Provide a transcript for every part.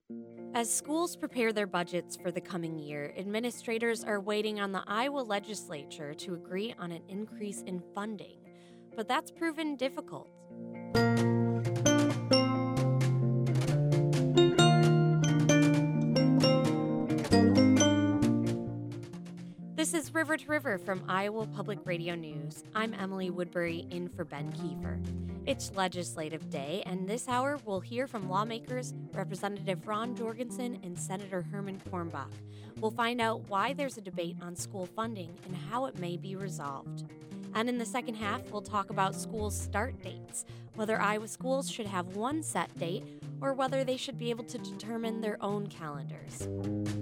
As schools prepare their budgets for the coming year, administrators are waiting on the Iowa legislature to agree on an increase in funding. But that's proven difficult. This is River to River from Iowa Public Radio News. I'm Emily Woodbury in for Ben Kiefer. It's Legislative Day, and this hour we'll hear from lawmakers Representative Ron Jorgensen and Senator Herman Kornbach. We'll find out why there's a debate on school funding and how it may be resolved. And in the second half, we'll talk about school start dates, whether Iowa schools should have one set date or whether they should be able to determine their own calendars.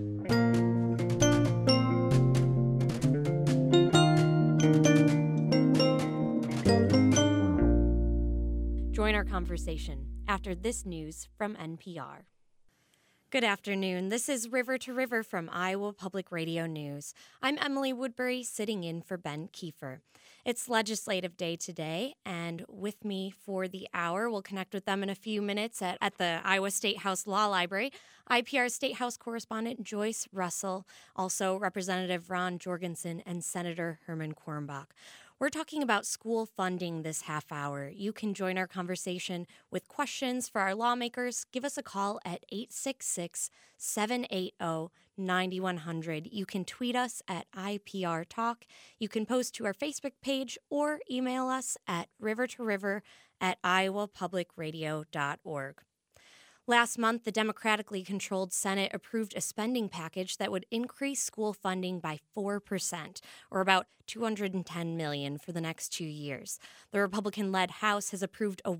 Join our conversation after this news from NPR. Good afternoon. This is River to River from Iowa Public Radio News. I'm Emily Woodbury, sitting in for Ben Kiefer. It's Legislative Day today, and with me for the hour, we'll connect with them in a few minutes at the Iowa State House Law Library. IPR State House correspondent Joyce Russell, also Representative Ron Jorgensen, and Senator Herman Kornbach. We're talking about school funding this half hour. You can join our conversation with questions for our lawmakers. Give us a call at 866-780-9100. You can tweet us at IPR Talk. You can post to our Facebook page or email us at rivertoriver@iowapublicradio.org. Last month, the Democratically controlled Senate approved a spending package that would increase school funding by 4%, or about $210 million for the next 2 years. The Republican-led House has approved a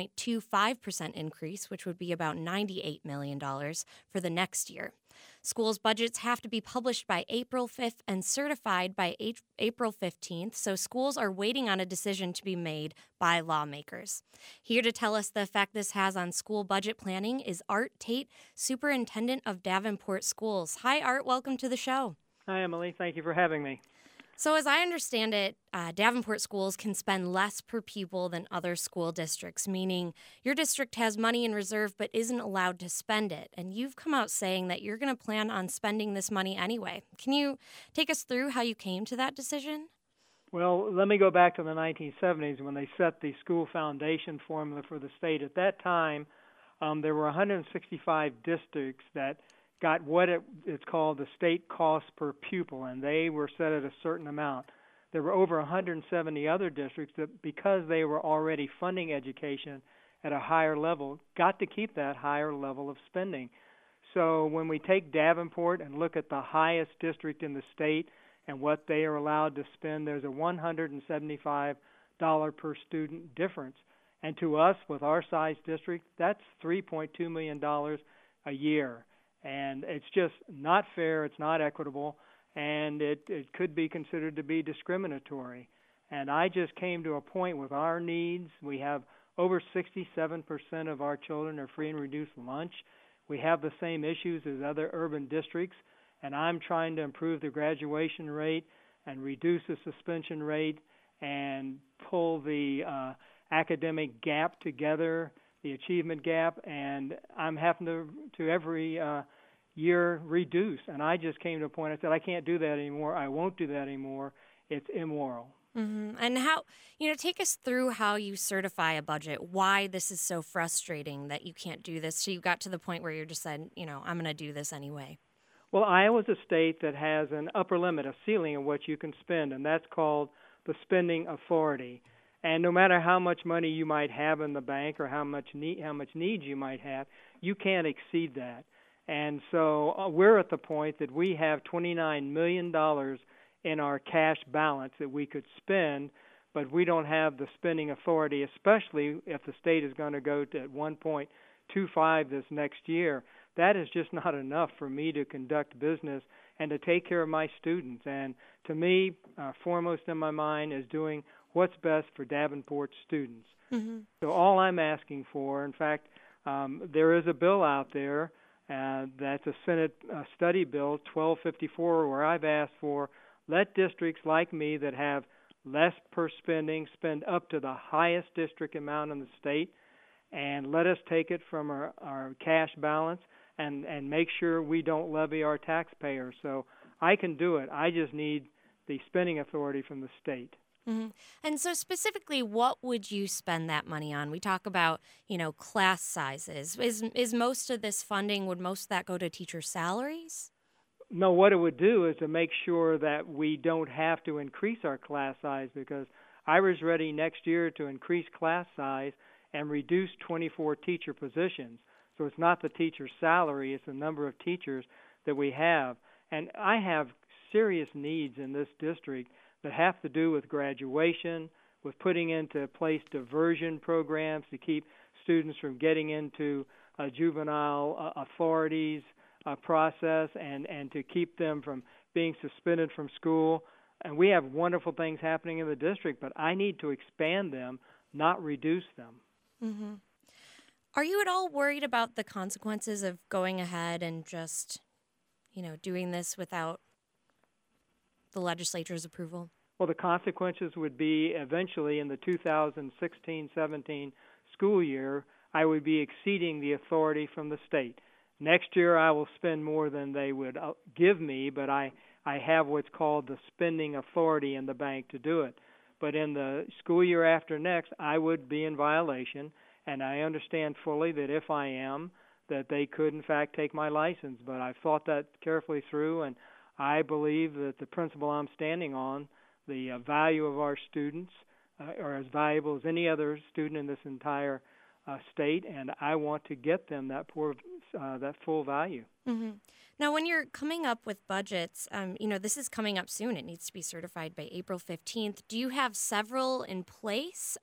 1.25% increase, which would be about $98 million for the next year. Schools' budgets have to be published by April 5th and certified by April 15th, so schools are waiting on a decision to be made by lawmakers. Here to tell us the effect this has on school budget planning is Art Tate, Superintendent of Davenport Schools. Hi, Art. Welcome to the show. Hi, Emily. Thank you for having me. So as I understand it, Davenport schools can spend less per pupil than other school districts, meaning your district has money in reserve but isn't allowed to spend it. And you've come out saying that you're going to plan on spending this money anyway. Can you take us through how you came to that decision? Well, let me go back to the 1970s when they set the school foundation formula for the state. At that time, there were 165 districts that got what it's called the state cost per pupil, and they were set at a certain amount. There were over 170 other districts that, because they were already funding education at a higher level, got to keep that higher level of spending. So when we take Davenport and look at the highest district in the state and what they are allowed to spend, there's a $175 per student difference. And to us, with our size district, that's $3.2 million a year. And it's just not fair, it's not equitable, and it could be considered to be discriminatory. And I just came to a point with our needs. We have over 67% of our children are free and reduced lunch. We have the same issues as other urban districts, and I'm trying to improve the graduation rate and reduce the suspension rate and pull the academic gap together, the achievement gap, and I'm having to every year reduce. And I just came to a point, I said, I can't do that anymore. I won't do that anymore. It's immoral. Mm-hmm. And how, take us through how you certify a budget, why this is so frustrating that you can't do this. So you got to the point where you just said, I'm going to do this anyway. Well, Iowa's a state that has an upper limit, a ceiling of what you can spend, and that's called the spending authority. And no matter how much money you might have in the bank or how much needs you might have, you can't exceed that. And so we're at the point that we have $29 million in our cash balance that we could spend, but we don't have the spending authority, especially if the state is going to go to 1.25 this next year. That is just not enough for me to conduct business and to take care of my students. And to me, foremost in my mind is doing what's best for Davenport students. Mm-hmm. So all I'm asking for, in fact, there is a bill out there that's a Senate study bill, 1254, where I've asked for let districts like me that have less per spending spend up to the highest district amount in the state, and let us take it from our cash balance and make sure we don't levy our taxpayers. So I can do it. I just need the spending authority from the state. Mm-hmm. And so specifically, what would you spend that money on? We talk about, class sizes. Is most of this funding, would most of that go to teacher salaries? No, what it would do is to make sure that we don't have to increase our class size, because I was ready next year to increase class size and reduce 24 teacher positions. So it's not the teacher's salary, it's the number of teachers that we have. And I have serious needs in this district that have to do with graduation, with putting into place diversion programs to keep students from getting into juvenile authorities process and to keep them from being suspended from school. And we have wonderful things happening in the district, but I need to expand them, not reduce them. Mm-hmm. Are you at all worried about the consequences of going ahead and just, doing this without the legislature's approval? Well, the consequences would be eventually in the 2016-17 school year, I would be exceeding the authority from the state. Next year, I will spend more than they would give me, but I have what's called the spending authority in the bank to do it. But in the school year after next, I would be in violation, and I understand fully that if I am, that they could, in fact, take my license. But I've thought that carefully through, and I believe that the principle I'm standing on, the value of our students, are as valuable as any other student in this entire state, and I want to get them that full value. Mm-hmm. Now, when you're coming up with budgets, this is coming up soon. It needs to be certified by April 15th. Do you have several in place,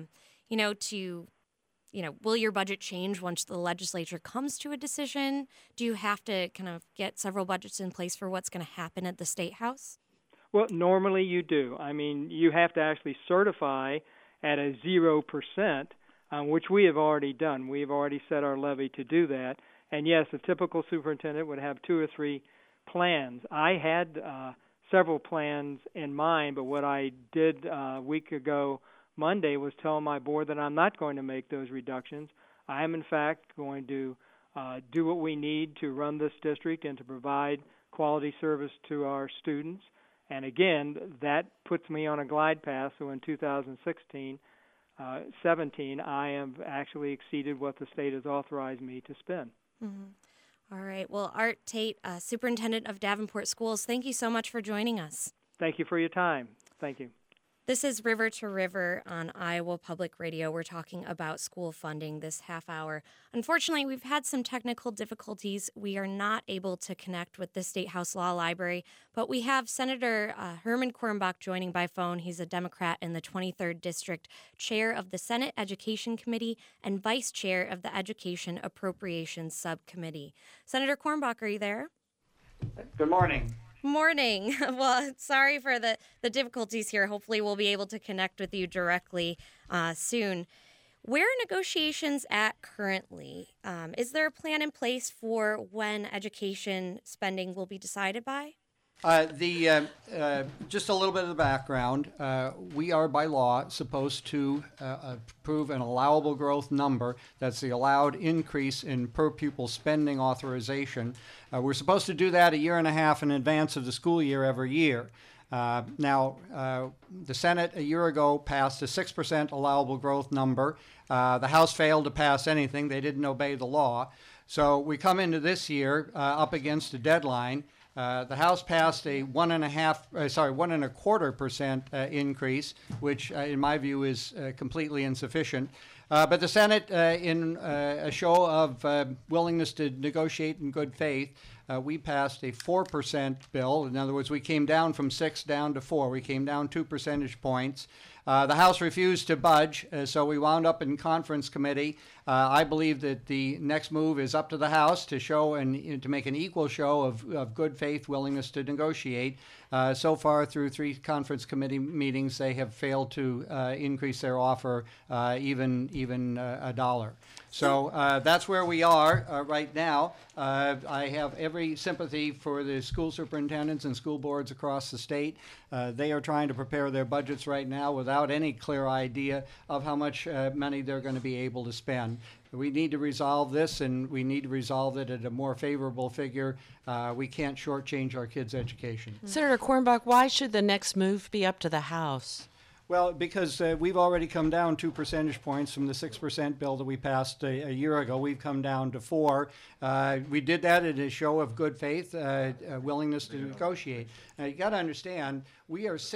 will your budget change once the legislature comes to a decision? Do you have to kind of get several budgets in place for what's going to happen at the State House? Well, normally you do. I mean, you have to actually certify at a 0%, which we have already done. We've already set our levy to do that. And yes, a typical superintendent would have 2 or 3 plans. I had several plans in mind, but what I did a week ago Monday was tell my board that I'm not going to make those reductions. I am, in fact, going to do what we need to run this district and to provide quality service to our students. And again, that puts me on a glide path. So in 2016, 17, I have actually exceeded what the state has authorized me to spend. Mm-hmm. All right. Well, Art Tate, Superintendent of Davenport Schools, thank you so much for joining us. Thank you for your time. Thank you. This is River to River on Iowa Public Radio. We're talking about school funding this half hour. Unfortunately, we've had some technical difficulties. We are not able to connect with the State House Law Library, but we have Senator Herman Quirmbach joining by phone. He's a Democrat in the 23rd District, chair of the Senate Education Committee and vice chair of the Education Appropriations Subcommittee. Senator Quirmbach, are you there? Good morning. Morning. Well, sorry for the difficulties here. Hopefully we'll be able to connect with you directly soon. Where are negotiations at currently? Is there a plan in place for when education spending will be decided by? Just a little bit of the background. We are by law supposed to approve an allowable growth number. That's the allowed increase in per pupil spending authorization. We're supposed to do that a year and a half in advance of the school year every year. Now, the Senate a year ago passed a 6% allowable growth number. The House failed to pass anything. They didn't obey the law. So we come into this year up against a deadline. The House passed a 1.25% increase, which in my view is completely insufficient. But the Senate, in a show of willingness to negotiate in good faith, we passed a 4% bill. In other words, we came down from 6 down to 4. We came down 2 percentage points. The House refused to budge, so we wound up in conference committee. I believe that the next move is up to the House to show and to make an equal show of good faith willingness to negotiate. So far, through 3 conference committee meetings, they have failed to increase their offer even $1. So that's where we are right now. I have every sympathy for the school superintendents and school boards across the state. They are trying to prepare their budgets right now without any clear idea of how much money they're going to be able to spend. we need to resolve this, and we need to resolve it at a more favorable figure. We can't shortchange our kids' education. Senator Cornbach, why should the next move be up to the House? Well, because we've already come down 2 percentage points from the 6% bill that we passed a year ago. We've come down to 4. We did that at a show of good faith, willingness to negotiate. Now, you got to understand, we are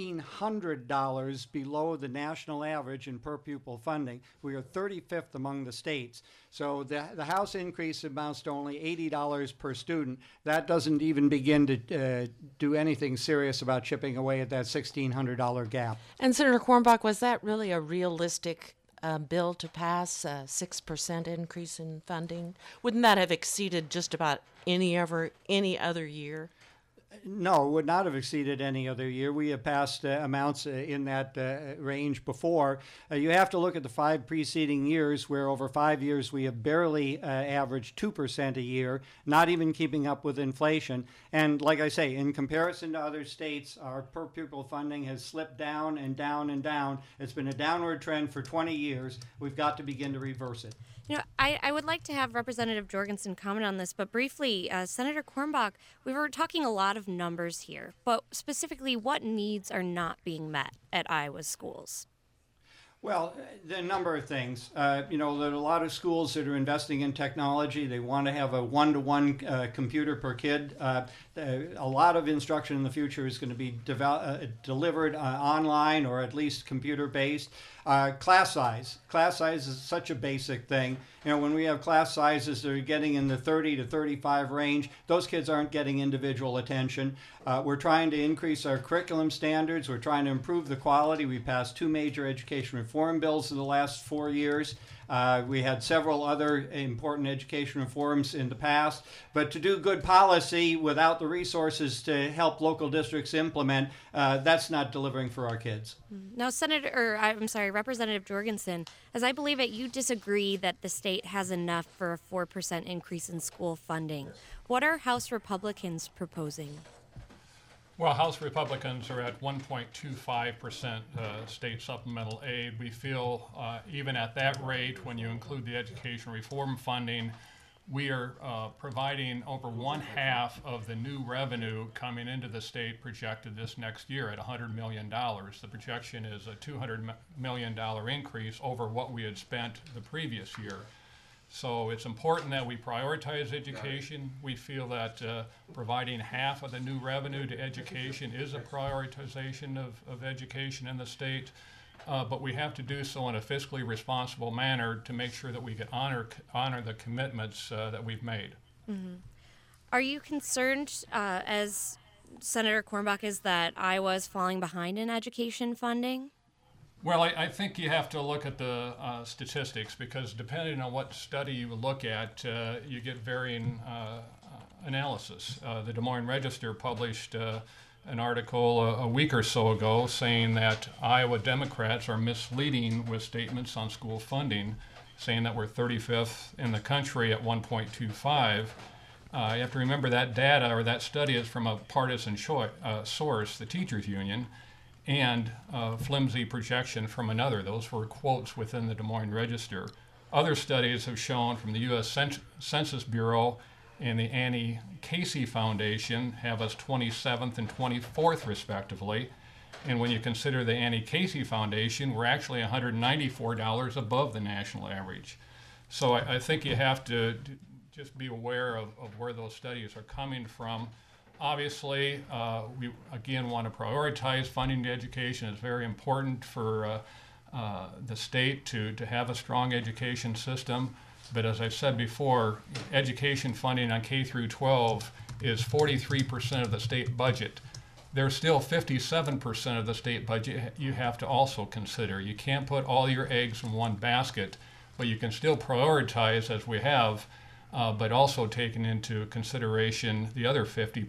$1,600 below the national average in per pupil funding. We are 35th among the states. So the House increase amounts to only $80 per student. That doesn't even begin to do anything serious about chipping away at that $1,600 gap. And Senator Cornbach, was that really a realistic bill to pass, a 6% increase in funding? Wouldn't that have exceeded just about any other year? No, it would not have exceeded any other year. We have passed amounts in that range before. You have to look at the 5 preceding years, where over 5 years we have barely averaged 2% a year, not even keeping up with inflation. And like I say, in comparison to other states, our per pupil funding has slipped down and down and down. It's been a downward trend for 20 years. We've got to begin to reverse it. You know, I would like to have Representative Jorgensen comment on this, but briefly, Senator Cornbach, we were talking a lot of numbers here, but specifically, what needs are not being met at Iowa schools? Well, there are a number of things. There are a lot of schools that are investing in technology. They want to have a one-to-one computer per kid. A lot of instruction in the future is going to be delivered online or at least computer-based. Class size. Class size is such a basic thing. When we have class sizes that are getting in the 30 to 35 range, those kids aren't getting individual attention. We're trying to increase our curriculum standards. We're trying to improve the quality. We passed 2 major education reform bills in the last 4 years. We had several other important education reforms in the past. But to do good policy without the resources to help local districts implement, that's not delivering for our kids. Now, Representative Jorgensen, as I believe it, you disagree that the state has enough for a 4% increase in school funding. What are House Republicans proposing? Well, House Republicans are at 1.25% state supplemental aid. We feel even at that rate, when you include the education reform funding, we are providing over 1/2 of the new revenue coming into the state projected this next year at $100 million. The projection is a $200 million increase over what we had spent the previous year. So it's important that we prioritize education. We feel that providing 1/2 of the new revenue to education is a prioritization of education in the state, but we have to do so in a fiscally responsible manner to make sure that we can honor the commitments that we've made. Mm-hmm. Are you concerned, as Senator Cornbach is, that Iowa is falling behind in education funding? Well, I think you have to look at the statistics, because depending on what study you look at, you get varying analysis. The Des Moines Register published an article a week or so ago saying that Iowa Democrats are misleading with statements on school funding, saying that we're 35th in the country at 1.25. You have to remember that data or that study is from a partisan source, the teachers union, and flimsy projection from another. Those were quotes within the Des Moines Register. Other studies have shown from the U.S. Census Bureau and the Annie Casey Foundation have us 27th and 24th respectively. And when you consider the Annie Casey Foundation, we're actually $194 above the national average. So I think you have to just be aware of where those studies are coming from. Obviously, we again want to prioritize funding to education. It's very important for the state to have a strong education system. But as I said before, education funding on K through 12 is 43% of the state budget. There's still 57% of the state budget you have to also consider. You can't put all your eggs in one basket, but you can still prioritize as we have, but also taking into consideration the other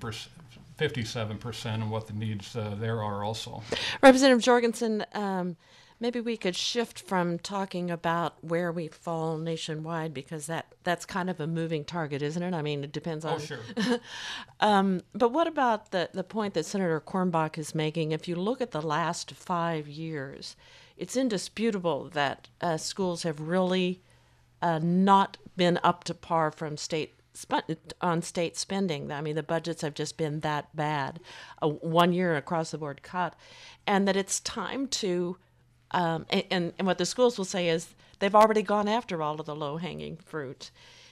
57% and what the needs there are also. Representative Jorgensen, maybe we could shift from talking about where we fall nationwide, because that's kind of a moving target, isn't it? I mean, it depends on... Oh, sure. But what about the point that Senator Cornbach is making? If you look at the last 5 years, it's indisputable that schools have really not been up to par from state spending. I mean, the budgets have just been that bad, 1 year across the board cut, and that it's time to, and what the schools will say is they've already gone after all of the low hanging fruit.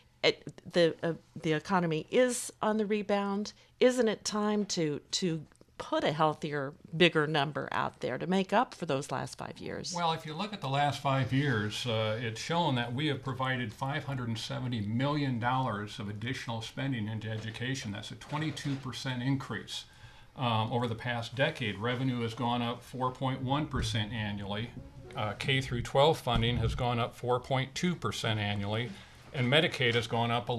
The economy is on the rebound. Isn't it time to put a healthier, bigger number out there to make up for those last 5 years? Well, if you look at the last 5 years, it's shown that we have provided $570 million of additional spending into education. That's a 22% increase. Over the past decade, revenue has gone up 4.1% annually. K through 12 funding has gone up 4.2% annually, and Medicaid has gone up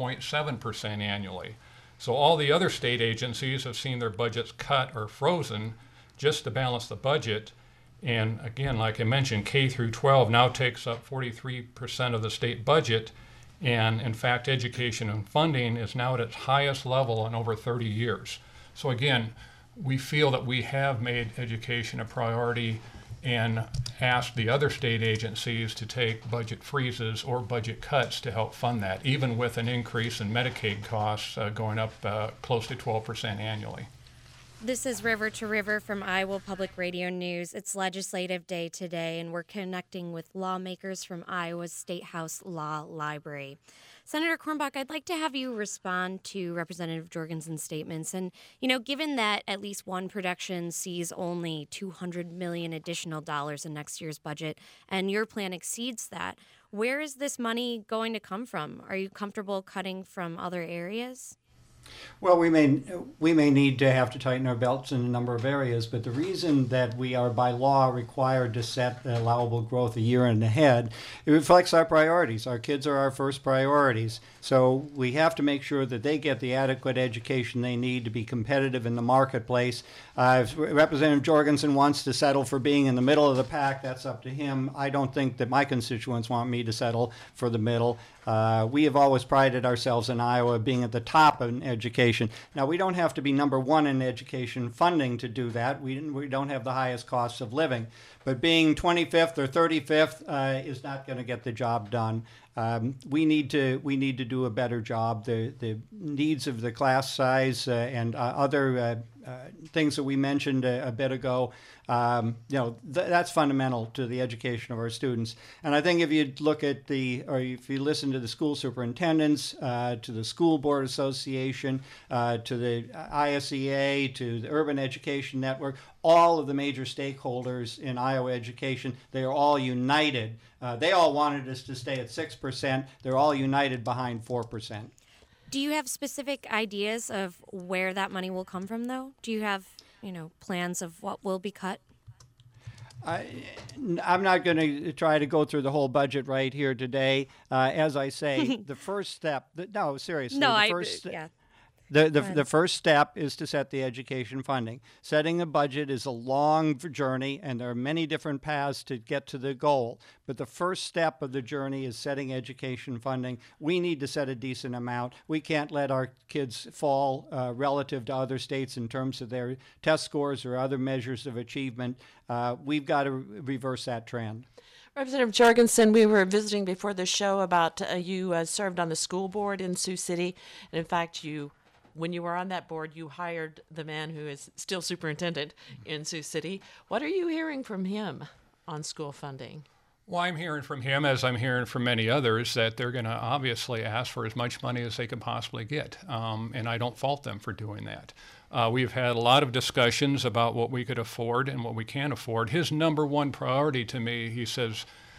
11.7% annually. So all the other state agencies have seen their budgets cut or frozen just to balance the budget. And again, like I mentioned, K through 12 now takes up 43% of the state budget. And in fact, education and funding is now at its highest level in over 30 years. So again, we feel that we have made education a priority and asked the other state agencies to take budget freezes or budget cuts to help fund that, even with an increase in Medicaid costs going up close to 12% annually. This is River to River from Iowa Public Radio News. It's Legislative Day today, and we're connecting with lawmakers from Iowa's State House Law Library. Senator Cornbach, I'd like to have you respond to Representative Jorgensen's statements. And, given that at least one projection sees only $200 million additional dollars in next year's budget, and your plan exceeds that, where is this money going to come from? Are you comfortable cutting from other areas? Well, we may need to have to tighten our belts in a number of areas, but the reason that we are by law required to set allowable growth a year and ahead, it reflects our priorities. Our kids are our first priorities. So we have to make sure that they get the adequate education they need to be competitive in the marketplace. If Representative Jorgensen wants to settle for being in the middle of the pack, that's up to him. I don't think that my constituents want me to settle for the middle. We have always prided ourselves in Iowa being at the top in education. Now, we don't have to be number one in education funding to do that. We don't have the highest costs of living. But being 25th or 35th is not going to get the job done. We need to do a better job. The needs of the class size and other things that we mentioned a bit ago, that's fundamental to the education of our students. And I think if you look at if you listen to the school superintendents, to the School Board Association, to the ISEA, to the Urban Education Network, all of the major stakeholders in Iowa education, they are all united. They all wanted us to stay at 6%. They're all united behind 4%. Do you have specific ideas of where that money will come from, though? Do you have, plans of what will be cut? I'm not going to try to go through the whole budget right here today. As I say, the first step. No, seriously. The first step is to set the education funding. Setting a budget is a long journey, and there are many different paths to get to the goal. But the first step of the journey is setting education funding. We need to set a decent amount. We can't let our kids fall relative to other states in terms of their test scores or other measures of achievement. We've got to reverse that trend. Representative Jorgensen, we were visiting before the show about you served on the school board in Sioux City, and in fact, when you were on that board, you hired the man who is still superintendent in Sioux City. What are you hearing from him on school funding? Well, I'm hearing from him, as I'm hearing from many others, that they're going to obviously ask for as much money as they can possibly get, and I don't fault them for doing that. We've had a lot of discussions about what we could afford and what we can't afford. His number one priority to me, he said,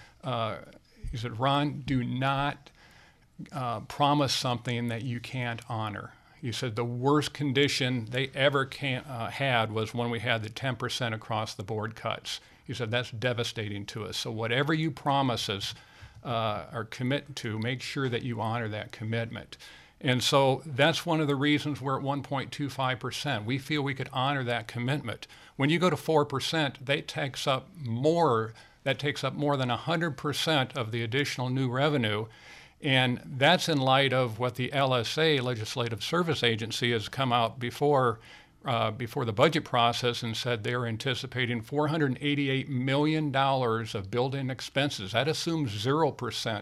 Ron, do not promise something that you can't honor. He said the worst condition they ever had was when we had the 10% across the board cuts. He said that's devastating to us. So whatever you promise us or commit to, make sure that you honor that commitment. And so that's one of the reasons we're at 1.25%. We feel we could honor that commitment. When you go to 4%, that takes up more than 100% of the additional new revenue. And that's in light of what the LSA, Legislative Service Agency, has come out before the budget process and said they're anticipating $488 million of built-in expenses. That assumes 0%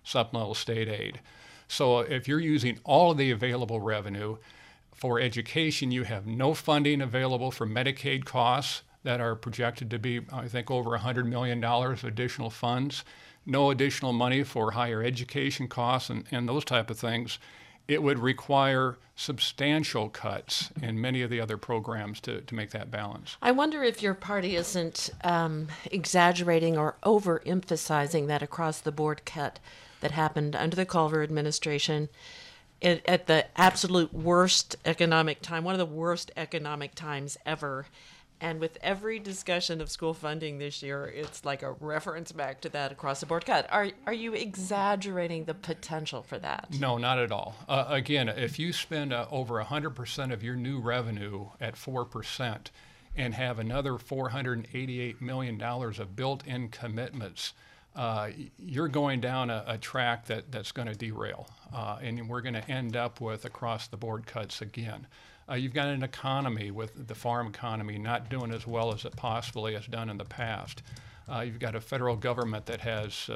supplemental state aid. So if you're using all of the available revenue for education, you have no funding available for Medicaid costs that are projected to be, I think, over $100 million of additional funds, no additional money for higher education costs and those type of things. It would require substantial cuts in many of the other programs to make that balance. I wonder if your party isn't exaggerating or overemphasizing that across-the-board cut that happened under the Culver administration at the absolute worst economic time, one of the worst economic times ever. And with every discussion of school funding this year, it's like a reference back to that across-the-board cut. Are you exaggerating the potential for that? No, not at all. Again, if you spend over 100% of your new revenue at 4% and have another $488 million of built-in commitments, you're going down a track that's going to derail, and we're going to end up with across-the-board cuts again. You've got an economy with the farm economy not doing as well as it possibly has done in the past. You've got a federal government that has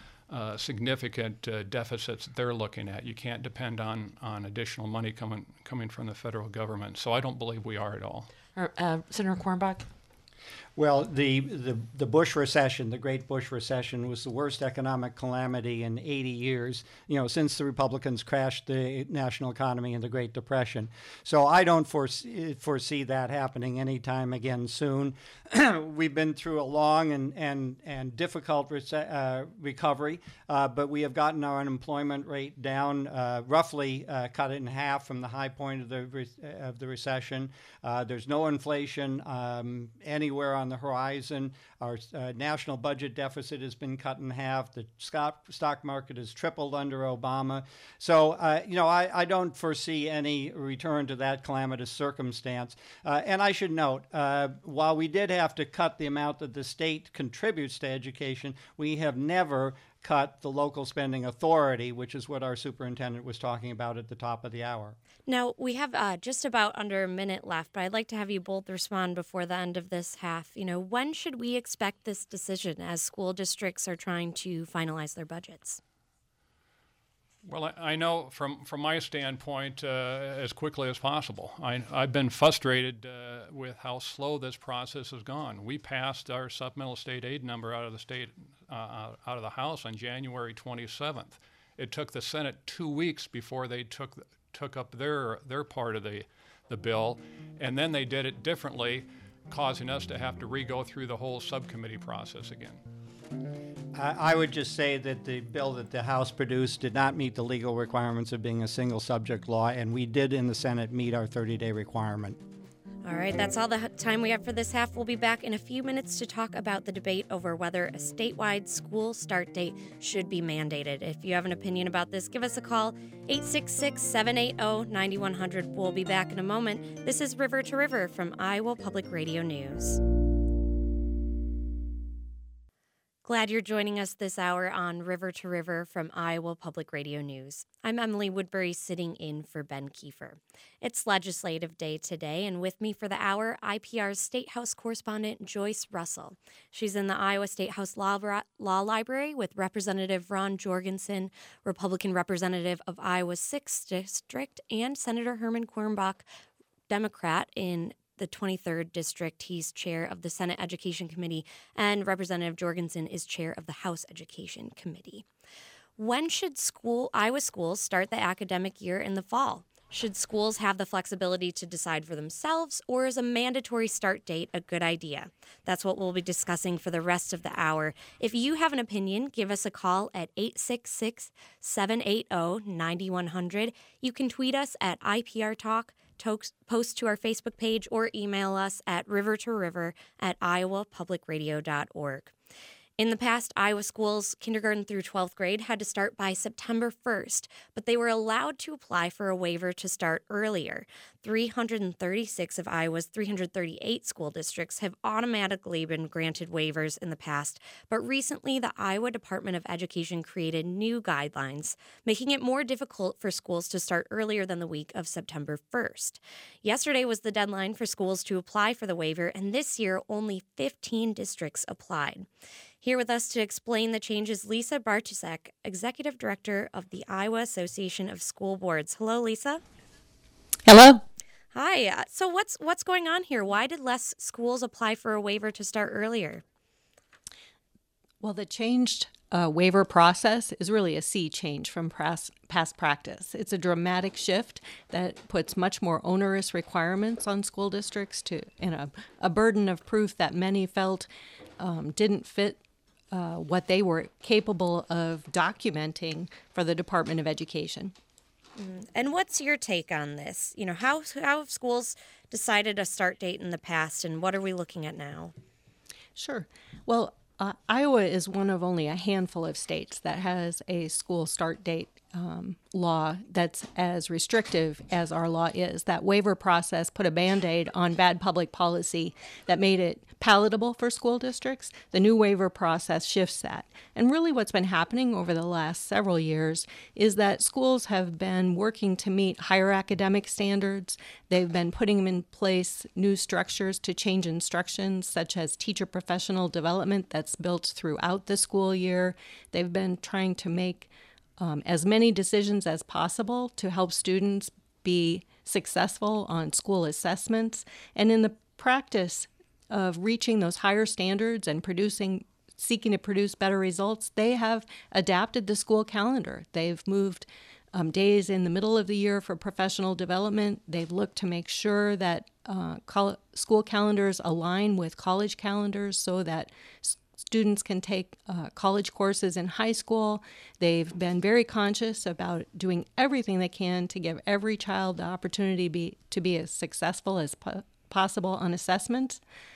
significant deficits that they're looking at. You can't depend on additional money coming from the federal government. So I don't believe we are at all. Senator Cornbach? Well, the Bush recession, the Great Bush recession, was the worst economic calamity in 80 years, since the Republicans crashed the national economy in the Great Depression. So I don't foresee that happening anytime again soon. We've been through a long and difficult recovery, but we have gotten our unemployment rate down, roughly cut it in half from the high point of the recession. There's no inflation anywhere on the horizon. Our national budget deficit has been cut in half. The stock market has tripled under Obama. So, I don't foresee any return to that calamitous circumstance. And I should note, while we did have to cut the amount that the state contributes to education, we have never cut the local spending authority, which is what our superintendent was talking about at the top of the hour. Now, we have just about under a minute left, but I'd like to have you both respond before the end of this half. When should we expect this decision as school districts are trying to finalize their budgets? Well, I know from my standpoint, as quickly as possible. I've been frustrated with how slow this process has gone. We passed our supplemental state aid number out of the House on January 27th. It took the Senate 2 weeks before they took up their part of the bill, and then they did it differently, causing us to have to re-go through the whole subcommittee process again. I would just say that the bill that the House produced did not meet the legal requirements of being a single subject law, and we did in the Senate meet our 30-day requirement. All right, that's all the time we have for this half. We'll be back in a few minutes to talk about the debate over whether a statewide school start date should be mandated. If you have an opinion about this, give us a call, 866-780-9100. We'll be back in a moment. This is River to River from Iowa Public Radio News. Glad you're joining us this hour on River to River from Iowa Public Radio News. I'm Emily Woodbury, sitting in for Ben Kiefer. It's Legislative Day today, and with me for the hour, IPR's State House correspondent Joyce Russell. She's in the Iowa State House Law Library with Representative Ron Jorgensen, Republican representative of Iowa's 6th District, and Senator Herman Cornbach, Democrat in the 23rd District. He's chair of the Senate Education Committee, and Representative Jorgensen is chair of the House Education Committee. When should Iowa schools start the academic year in the fall? Should schools have the flexibility to decide for themselves, or is a mandatory start date a good idea? That's what we'll be discussing for the rest of the hour. If you have an opinion, give us a call at 866-780-9100. You can tweet us at IPR Talk, post to our Facebook page, or email us at rivertoriver@iowapublicradio.org. In the past, Iowa schools, kindergarten through 12th grade, had to start by September 1st, but they were allowed to apply for a waiver to start earlier. 336 of Iowa's 338 school districts have automatically been granted waivers in the past, but recently the Iowa Department of Education created new guidelines, making it more difficult for schools to start earlier than the week of September 1st. Yesterday was the deadline for schools to apply for the waiver, and this year only 15 districts applied. Here with us to explain the changes, Lisa Bartusek, Executive Director of the Iowa Association of School Boards. Hello, Lisa. Hello. Hi. So what's going on here? Why did less schools apply for a waiver to start earlier? Well, the changed waiver process is really a sea change from past practice. It's a dramatic shift that puts much more onerous requirements on school districts and a burden of proof that many felt didn't fit what they were capable of documenting for the Department of Education. And what's your take on this? How have schools decided a start date in the past, and what are we looking at now? Sure. Well, Iowa is one of only a handful of states that has a school start date law that's as restrictive as our law is. That waiver process put a Band-Aid on bad public policy that made it palatable for school districts. The new waiver process shifts that. And really what's been happening over the last several years is that schools have been working to meet higher academic standards. They've been putting in place new structures to change instructions, such as teacher professional development that's built throughout the school year. They've been trying to make as many decisions as possible to help students be successful on school assessments. And in the practice of reaching those higher standards and seeking to produce better results, they have adapted the school calendar. They've moved days in the middle of the year for professional development. They've looked to make sure that school calendars align with college calendars so that students can take college courses in high school. They've been very conscious about doing everything they can to give every child the opportunity to be as successful as possible on assessment.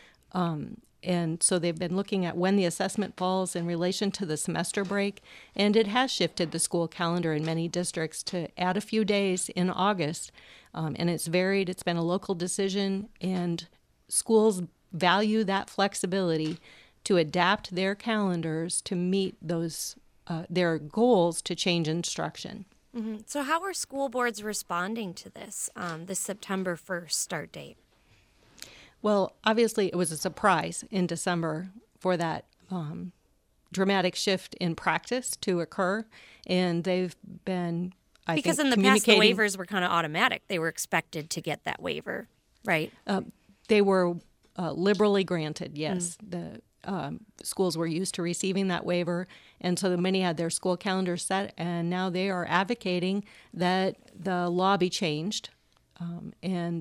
And so they've been looking at when the assessment falls in relation to the semester break, and it has shifted the school calendar in many districts to add a few days in August. And it's varied. It's been a local decision, and schools value that flexibility to adapt their calendars to meet their goals to change instruction. Mm-hmm. So how are school boards responding to this September 1st start date? Well, obviously, it was a surprise in December for that dramatic shift in practice to occur, and they've been, because in the past, the waivers were kind of automatic. They were expected to get that waiver, right? They were liberally granted, yes. The schools were used to receiving that waiver, and so many had their school calendars set, and now they are advocating that the law be changed and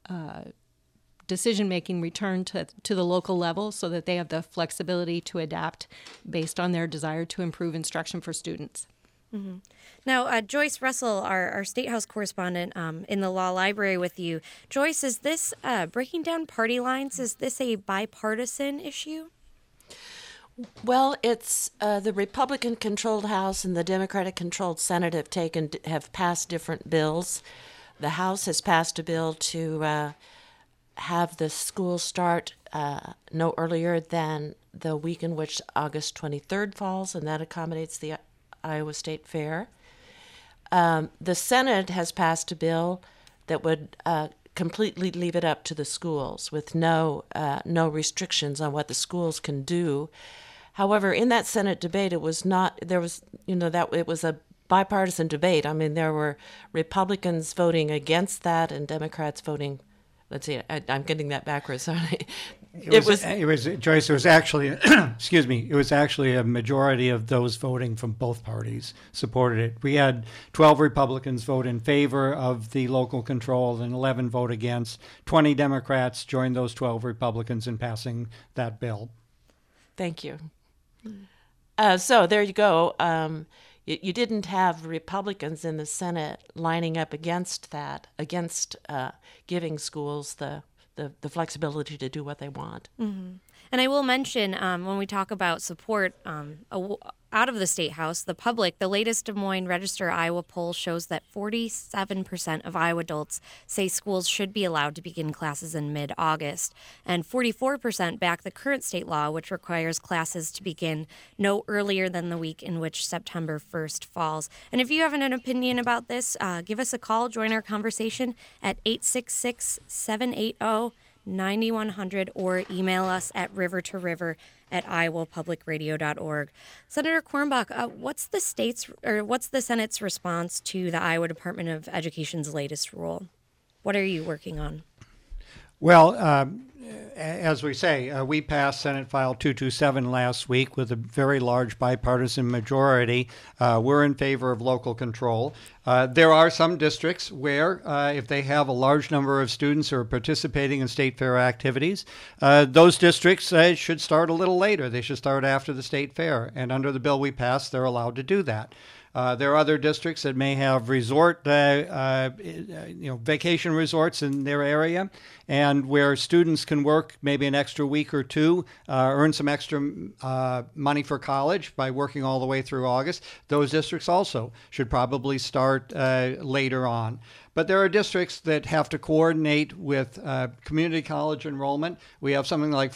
decision-making return to the local level so that they have the flexibility to adapt based on their desire to improve instruction for students. Mm-hmm. Now, Joyce Russell, our State House correspondent in the law library with you. Joyce, is this breaking down party lines? Is this a bipartisan issue? Well, it's the Republican-controlled House and the Democratic-controlled Senate have passed different bills. The House has passed a bill to have the school start no earlier than the week in which August 23rd falls, and that accommodates the Iowa State Fair. The Senate has passed a bill that would completely leave it up to the schools with no restrictions on what the schools can do. However, in that Senate debate, it was a bipartisan debate. I mean, there were Republicans voting against that and Democrats voting. Let's see, I'm getting that backwards, aren't I? It was Joyce. It was actually, excuse me. It was actually a majority of those voting from both parties supported it. We had 12 Republicans vote in favor of the local control and 11 vote against. 20 Democrats joined those 12 Republicans in passing that bill. Thank you. So there you go. You didn't have Republicans in the Senate lining up against that, against giving schools the flexibility to do what they want. Mm-hmm. And I will mention, when we talk about support out of the State House, the public, the latest Des Moines Register Iowa poll shows that 47% of Iowa adults say schools should be allowed to begin classes in mid-August, and 44% back the current state law, which requires classes to begin no earlier than the week in which September 1st falls. And if you have an opinion about this, give us a call, join our conversation at 866-780-9100 or email us at rivertoriver at iowapublicradio.org. Senator Cornbach, what's the Senate's response to the Iowa Department of Education's latest rule? What are you working on? Well, as we say, we passed Senate File 227 last week with a very large bipartisan majority. We're in favor of local control. There are some districts where, if they have a large number of students who are participating in state fair activities, those districts should start a little later. They should start after the state fair. And under the bill we passed, they're allowed to do that. There are other districts that may have vacation resorts in their area, and where students can work maybe an extra week or two, earn some extra money for college by working all the way through August. Those districts also should probably start later on. But there are districts that have to coordinate with community college enrollment. We have something like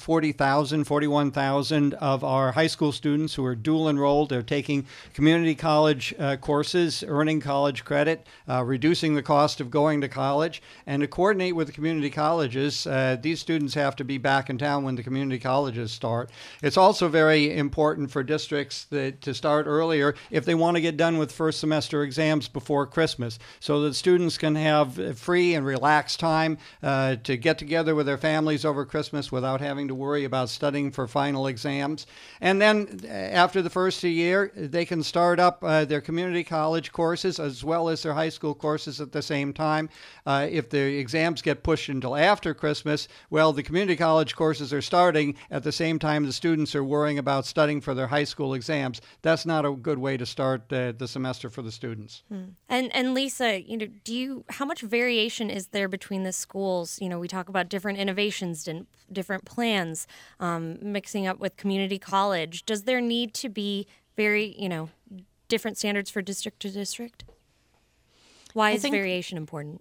41,000 of our high school students who are dual enrolled. They're taking community college courses, earning college credit, reducing the cost of going to college. And to coordinate with the community colleges, these students have to be back in town when the community colleges start. It's also very important for districts to start earlier if they want to get done with first semester exams before Christmas, so that students can have free and relaxed time to get together with their families over Christmas without having to worry about studying for final exams. And then after the first year, they can start up their community college courses as well as their high school courses at the same time. If the exams get pushed until after Christmas, well, the community college courses are starting at the same time the students are worrying about studying for their high school exams. That's not a good way to start the semester for the students. And Lisa, how much variation is there between the schools? We talk about different innovations and different plans, mixing up with community college. Does there need to be different standards for district to district? Why is variation important?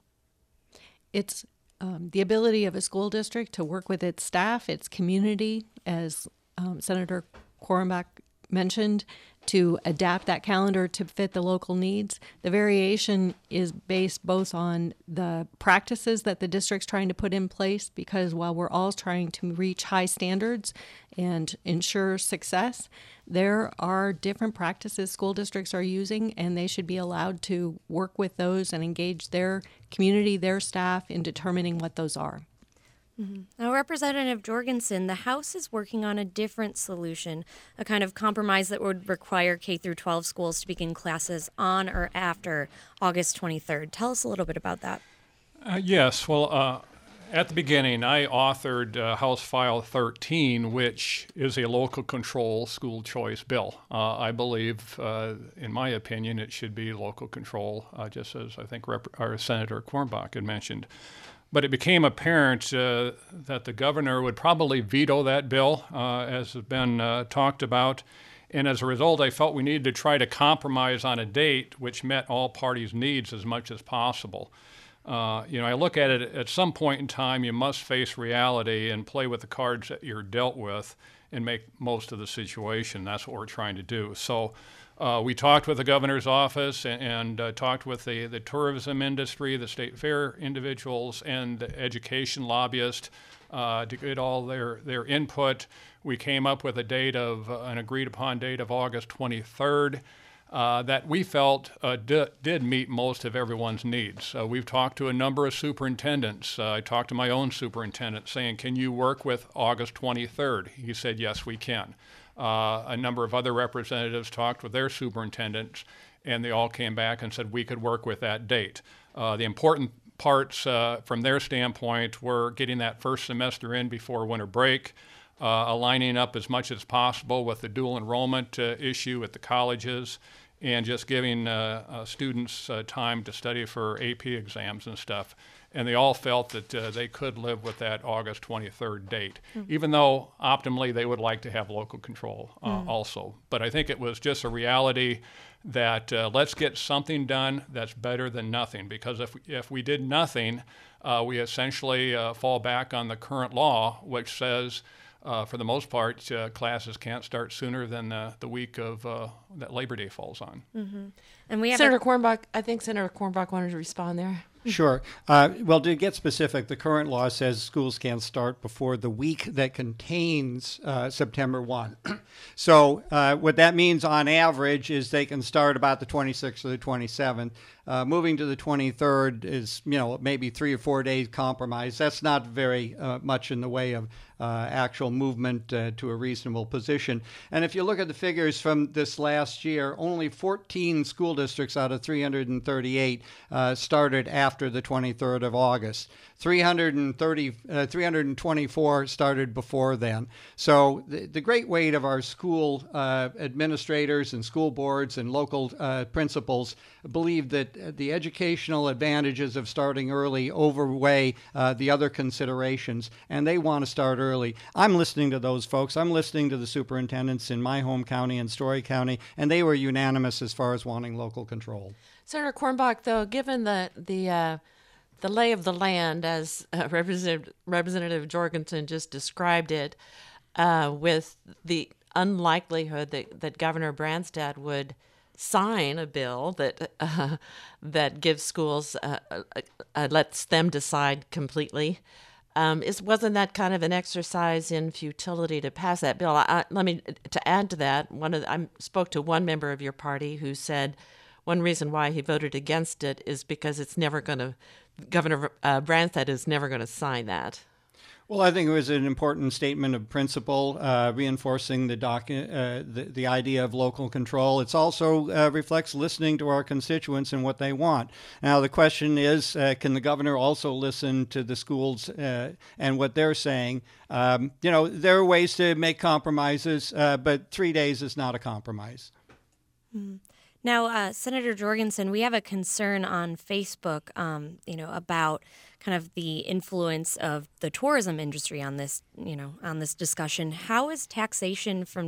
It's the ability of a school district to work with its staff, its community, as Senator Cornbach mentioned, to adapt that calendar to fit the local needs. The variation is based both on the practices that the district's trying to put in place, because while we're all trying to reach high standards and ensure success, there are different practices school districts are using, and they should be allowed to work with those and engage their community, their staff, in determining what those are. Mm-hmm. Now, Representative Jorgensen, the House is working on a different solution, a kind of compromise that would require K-12 schools to begin classes on or after August 23rd. Tell us a little bit about that. Yes. Well, at the beginning, I authored House File 13, which is a local control school choice bill. I believe, in my opinion, it should be local control, just as I think our Senator Cornbach had mentioned. But it became apparent that the governor would probably veto that bill, as has been talked about. And as a result, I felt we needed to try to compromise on a date which met all parties' needs as much as possible. I look at it, at some point in time, you must face reality and play with the cards that you're dealt with and make most of the situation. That's what we're trying to do. So we talked with the governor's office and talked with the tourism industry, the state fair individuals, and the education lobbyists to get all their input. We came up with an agreed upon date of August 23rd. That we felt did meet most of everyone's needs. We've talked to a number of superintendents. I talked to my own superintendent saying, can you work with August 23rd? He said, yes, we can. A number of other representatives talked with their superintendents, and they all came back and said we could work with that date. The important parts from their standpoint were getting that first semester in before winter break, aligning up as much as possible with the dual enrollment issue at the colleges, and just giving students time to study for AP exams and stuff. And they all felt that they could live with that August 23rd date, even though optimally they would like to have local control also. But I think it was just a reality that let's get something done that's better than nothing, because if we did nothing, we essentially fall back on the current law, which says for the most part, classes can't start sooner than the week of that Labor Day falls on. Mm-hmm. And we have Senator Cornbach, I think Senator Cornbach wanted to respond there. Sure. Well, to get specific, the current law says schools can't start before the week that contains September 1. So what that means on average is they can start about the 26th or the 27th. Moving to the 23rd is, maybe 3 or 4 days compromise. That's not very much in the way of actual movement to a reasonable position. And if you look at the figures from this last year, only 14 school districts out of 338 started after the 23rd of August. 324 started before then. So the great weight of our school administrators and school boards and local principals believe that the educational advantages of starting early overweigh the other considerations, and they want to start early. I'm listening to those folks. I'm listening to the superintendents in my home county and Story County, and they were unanimous as far as wanting local control. Senator Cornbach, though, given the lay of the land, as Representative Jorgensen just described it, with the unlikelihood that Governor Branstad would sign a bill that gives schools lets them decide completely. Wasn't that kind of an exercise in futility to pass that bill? To add to that, I spoke to one member of your party who said one reason why he voted against it is because Governor Branstad is never going to sign that. Well, I think it was an important statement of principle, reinforcing the idea of local control. It also reflects listening to our constituents and what they want. Now, the question is, can the governor also listen to the schools and what they're saying? There are ways to make compromises, but 3 days is not a compromise. Mm. Now, Senator Jorgensen, we have a concern on Facebook, about kind of the influence of the tourism industry on this, on this discussion. How is taxation from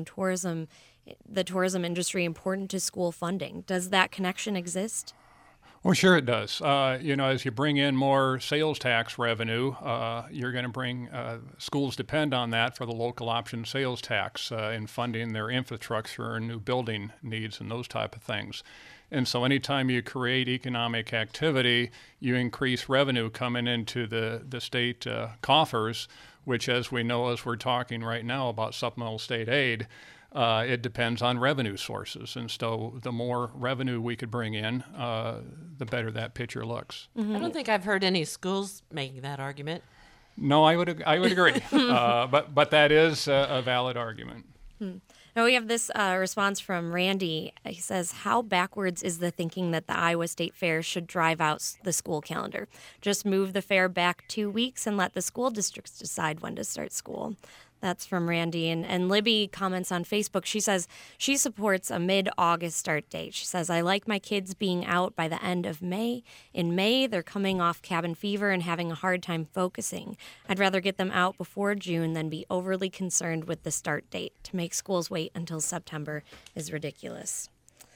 the tourism industry important to school funding? Does that connection exist? Well, sure it does. As you bring in more sales tax revenue, you're going to bring schools depend on that for the local option sales tax in funding their infrastructure and new building needs and those type of things. And so anytime you create economic activity, you increase revenue coming into the state coffers, which, as we know, as we're talking right now about supplemental state aid, it depends on revenue sources. And so the more revenue we could bring in, the better that picture looks. Mm-hmm. I don't think I've heard any schools making that argument. No, I would agree. But that is a valid argument. Now we have this response from Randy. He says, how backwards is the thinking that the Iowa State Fair should drive out the school calendar? Just move the fair back 2 weeks and let the school districts decide when to start school. That's from Randy. And Libby comments on Facebook. She says she supports a mid-August start date. She says, I like my kids being out by the end of May. In May, they're coming off cabin fever and having a hard time focusing. I'd rather get them out before June than be overly concerned with the start date. To make schools wait until September is ridiculous.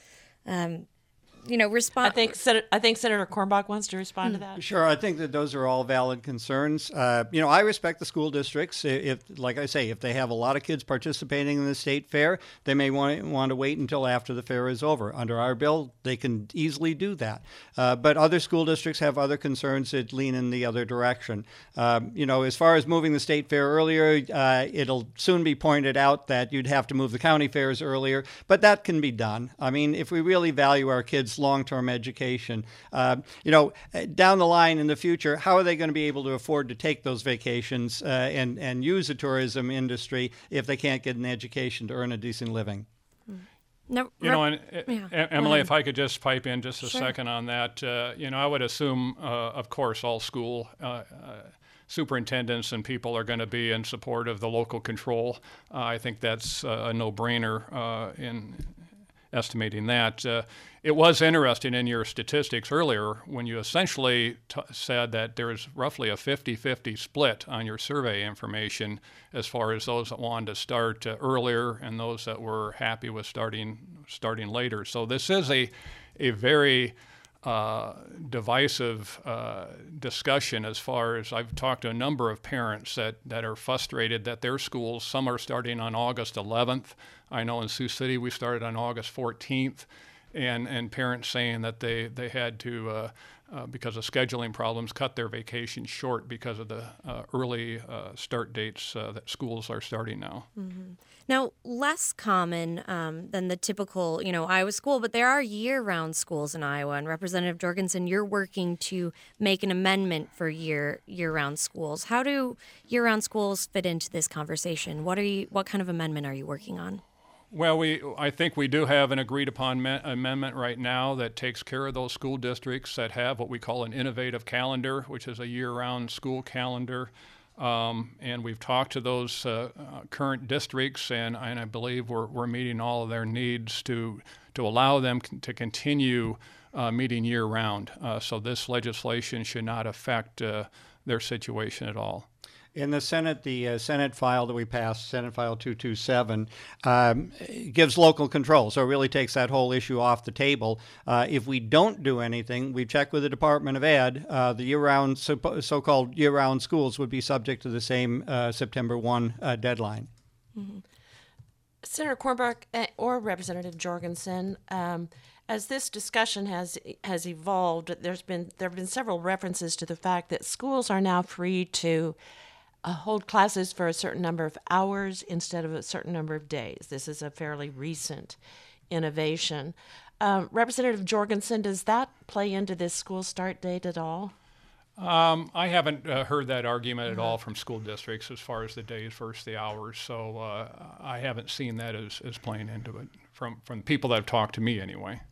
I think Senator Cornbach wants to respond to that. Sure, I think that those are all valid concerns. I respect the school districts. If they have a lot of kids participating in the state fair, they may want to wait until after the fair is over. Under our bill, they can easily do that. But other school districts have other concerns that lean in the other direction. As far as moving the state fair earlier, it'll soon be pointed out that you'd have to move the county fairs earlier, but that can be done. I mean, if we really value our kids' long-term education. Down the line in the future, how are they going to be able to afford to take those vacations and use the tourism industry if they can't get an education to earn a decent living? No, Emily, if I could just pipe in just a Sure. second on that. I would assume, of course, all school superintendents and people are going to be in support of the local control. I think that's a no-brainer in estimating that. It was interesting in your statistics earlier when you essentially said that there's roughly a 50-50 split on your survey information as far as those that wanted to start earlier and those that were happy with starting later. So this is a very divisive discussion as far as I've talked to a number of parents that are frustrated that their schools, some are starting on August 11th. I know in Sioux City we started on August 14th, and parents saying that they had to because of scheduling problems, cut their vacation short because of the early start dates that schools are starting now. Mm-hmm. Now, less common than the typical, Iowa school, but there are year-round schools in Iowa. And Representative Jorgensen, you're working to make an amendment for year-round schools. How do year-round schools fit into this conversation? What kind of amendment are you working on? Well, I think we do have an agreed-upon amendment right now that takes care of those school districts that have what we call an innovative calendar, which is a year-round school calendar. And we've talked to those current districts, and I believe we're meeting all of their needs to allow them to continue meeting year-round. So this legislation should not affect their situation at all. In the Senate, the Senate file that we passed, Senate File 227, gives local control. So it really takes that whole issue off the table. If we don't do anything, we check with the Department of Ed, the year-round, so-called year-round schools would be subject to the same September 1 deadline. Mm-hmm. Senator Cornbach or Representative Jorgensen, as this discussion has evolved, there have been several references to the fact that schools are now free to hold classes for a certain number of hours instead of a certain number of days. This is a fairly recent innovation. Representative Jorgensen, does that play into this school start date at all? I haven't heard that argument at all from school districts as far as the days versus the hours, so I haven't seen that as playing into it from people that have talked to me anyway.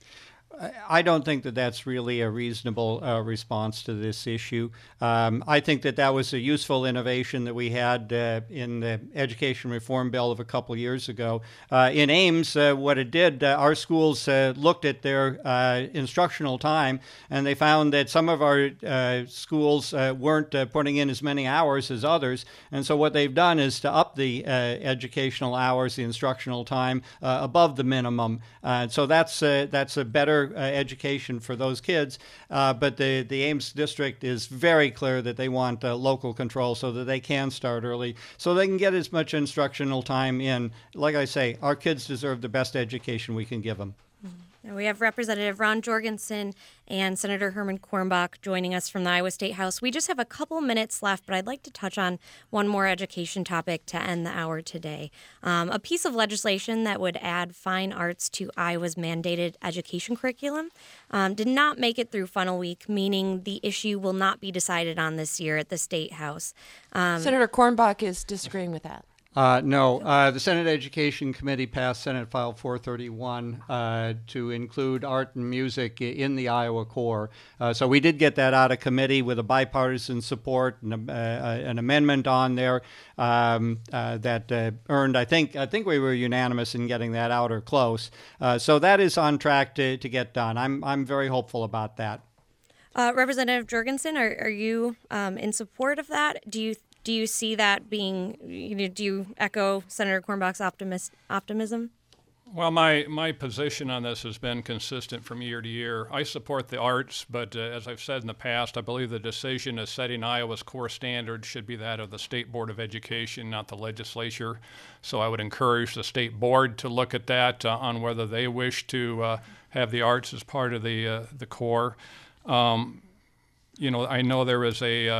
I don't think that that's really a reasonable response to this issue. I think that was a useful innovation that we had in the education reform bill of a couple years ago. In Ames, what it did, our schools looked at their instructional time, and they found that some of our schools weren't putting in as many hours as others. And so what they've done is to up the educational hours, the instructional time, above the minimum. So that's a better education for those kids, but the Ames district is very clear that they want local control so that they can start early, so they can get as much instructional time in. Like I say, our kids deserve the best education we can give them. And we have Representative Ron Jorgensen and Senator Herman Cornbach joining us from the Iowa State House. We just have a couple minutes left, but I'd like to touch on one more education topic to end the hour today. A piece of legislation that would add fine arts to Iowa's mandated education curriculum did not make it through Funnel Week, meaning the issue will not be decided on this year at the State House. Senator Cornbach is disagreeing with that. No, the Senate Education Committee passed Senate File 431 to include art and music in the Iowa core. So we did get that out of committee with a bipartisan support and an amendment on there that earned. I think we were unanimous in getting that out or close. So that is on track to get done. I'm very hopeful about that. Representative Jorgensen, are you in support of that? Do you see that being, do you echo Senator Cornbach's optimism? Well, my position on this has been consistent from year to year. I support the arts, but as I've said in the past, I believe the decision of setting Iowa's core standards should be that of the State Board of Education, not the legislature. So I would encourage the State Board to look at that on whether they wish to have the arts as part of the core. I know there is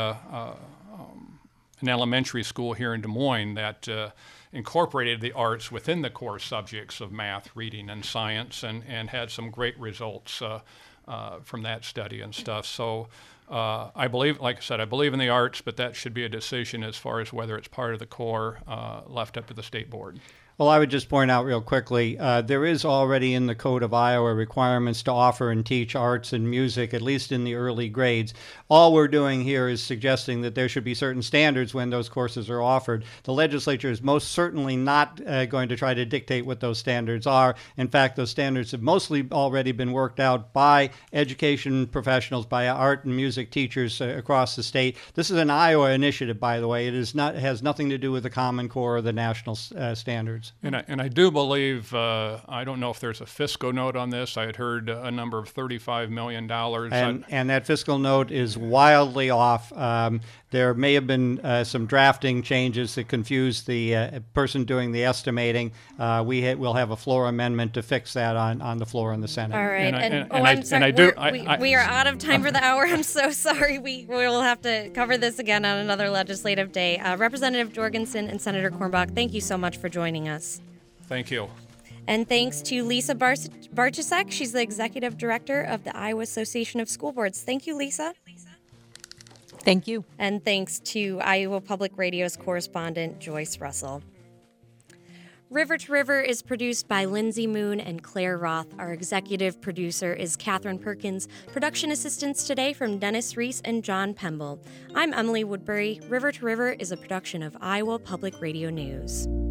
an elementary school here in Des Moines that incorporated the arts within the core subjects of math, reading, and science, and had some great results from that study and stuff. So I believe, like I said, I believe in the arts, but that should be a decision as far as whether it's part of the core left up to the state board. Well, I would just point out real quickly, there is already in the Code of Iowa requirements to offer and teach arts and music, at least in the early grades. All we're doing here is suggesting that there should be certain standards when those courses are offered. The legislature is most certainly not going to try to dictate what those standards are. In fact, those standards have mostly already been worked out by education professionals, by art and music teachers across the state. This is an Iowa initiative, by the way. It has nothing to do with the Common Core or the national standards. funds. And I do believe, I don't know if there's a fiscal note on this. I had heard a number of $35 million. And that fiscal note is wildly off. There may have been some drafting changes that confused the person doing the estimating. We'll have a floor amendment to fix that on the floor in the Senate. All right. I'm sorry. We are out of time for the hour. I'm so sorry. We will have to cover this again on another legislative day. Representative Jorgensen and Senator Cornbach, thank you so much for joining us. Thank you. And thanks to Lisa Barczyk. She's the Executive Director of the Iowa Association of School Boards. Thank you, Lisa. Thank you. And thanks to Iowa Public Radio's correspondent, Joyce Russell. River to River is produced by Lindsay Moon and Claire Roth. Our executive producer is Katherine Perkins. Production assistants today from Dennis Reese and John Pemble. I'm Emily Woodbury. River to River is a production of Iowa Public Radio News.